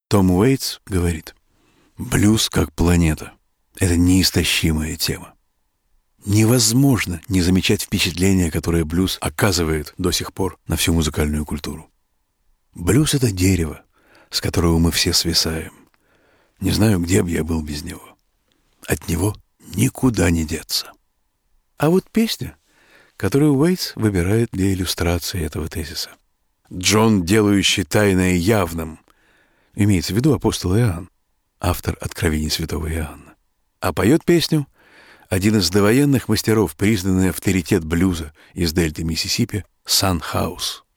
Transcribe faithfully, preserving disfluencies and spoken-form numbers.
Том Уэйтс говорит: «Блюз как планета — это неистощимая тема. Невозможно не замечать впечатление, которое блюз оказывает до сих пор на всю музыкальную культуру. Блюз — это дерево, с которого мы все свисаем. Не знаю, где бы я был без него. От него никуда не деться». А вот песня, которую Уэйтс выбирает для иллюстрации этого тезиса. Джон, делающий тайное явным, имеется в виду апостол Иоанн, автор «Откровений святого Иоанна». А поет песню один из довоенных мастеров, признанный авторитет блюза из дельты Миссисипи, Сан Хаус.